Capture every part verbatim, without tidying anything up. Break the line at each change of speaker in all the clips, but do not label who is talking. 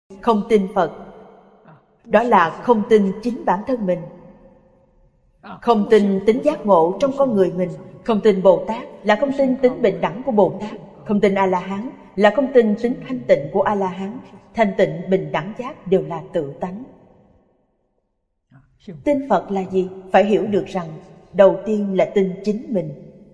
không tin Phật, đó là không tin chính bản thân mình, không tin tính giác ngộ trong con người mình. Không tin Bồ Tát là không tin tính bình đẳng của Bồ Tát. Không tin A-la-hán là không tin tính thanh tịnh của A-la-hán. Thanh tịnh, bình đẳng giác đều là tự tánh. Tin Phật là gì? Phải hiểu được rằng đầu tiên là tin chính mình.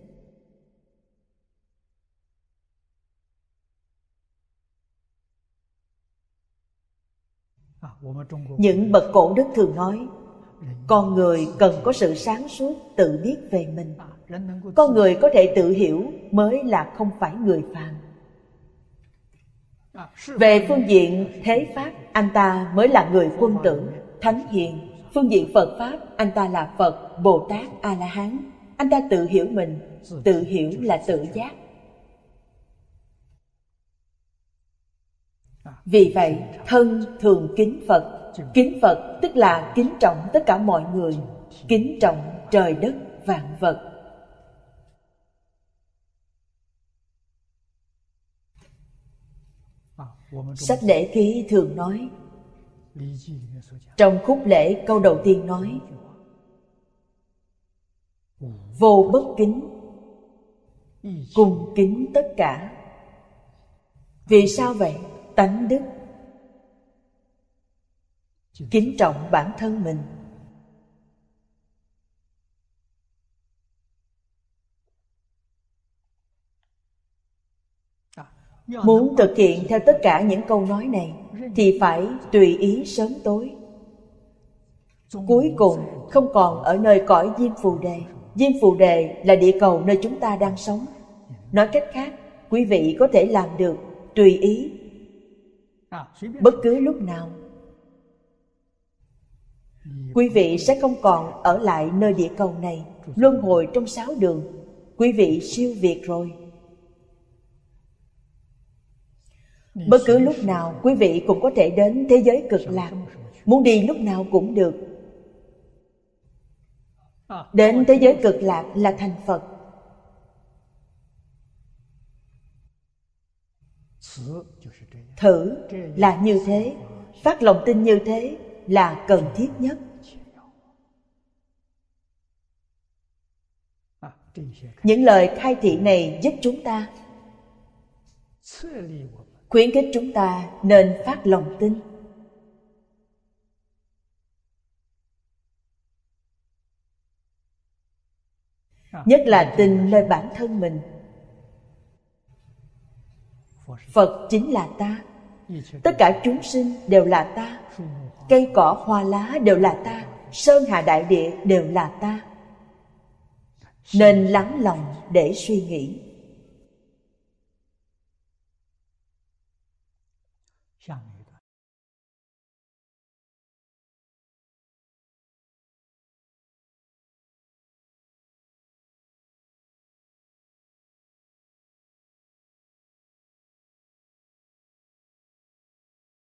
Những bậc cổ đức thường nói, con người cần có sự sáng suốt, tự biết về mình. Con người có thể tự hiểu mới là không phải người phàm. Về phương diện thế pháp, anh ta mới là người quân tử, thánh hiền. Phương diện Phật pháp, anh ta là Phật, Bồ Tát, A-la-hán. Anh ta tự hiểu mình. Tự hiểu là tự giác. Vì vậy, thân thường kính Phật. Kính Phật tức là kính trọng tất cả mọi người, kính trọng trời đất vạn vật. Sách Lễ Ký thường nói, trong khúc lễ câu đầu tiên nói, vô bất kính, cùng kính tất cả. Vì sao vậy? Tánh đức, kính trọng bản thân mình. Muốn thực hiện theo tất cả những câu nói này thì phải tùy ý sớm tối. Cuối cùng không còn ở nơi cõi Diêm Phù Đề. Diêm Phù Đề là địa cầu nơi chúng ta đang sống. Nói cách khác, quý vị có thể làm được tùy ý, bất cứ lúc nào. Quý vị sẽ không còn ở lại nơi địa cầu này, luân hồi trong sáu đường. Quý vị siêu việt rồi. Bất cứ lúc nào quý vị cũng có thể đến thế giới cực lạc. Muốn đi lúc nào cũng được. Đến thế giới cực lạc là thành Phật. Thử là như thế, phát lòng tin như thế là cần thiết nhất. Những lời khai thị này giúp chúng ta, khuyến khích chúng ta nên phát lòng tin. Nhất là tin nơi bản thân mình. Phật chính là ta. Tất cả chúng sinh đều là ta. Cây cỏ hoa lá đều là ta. Sơn hà đại địa đều là ta. Nên lắng lòng để suy nghĩ.